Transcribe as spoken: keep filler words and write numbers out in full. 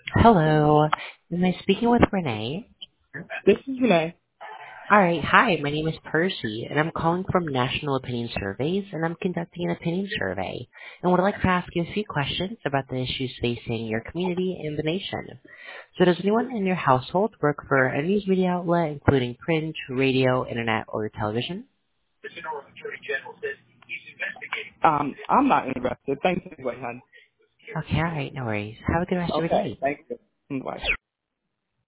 Hello. Am I speaking with Renee? This is Renee. All right. Hi, my name is Percy, and I'm calling from National Opinion Surveys, and I'm conducting an opinion survey, and would like to ask you a few questions about the issues facing your community and the nation. So does anyone in your household work for a news media outlet, including print, radio, internet, or television? Um, I'm not interested. Thanks anyway, hon. Okay, all right. No worries. Have a good rest of your Okay, day. thank you. Bye.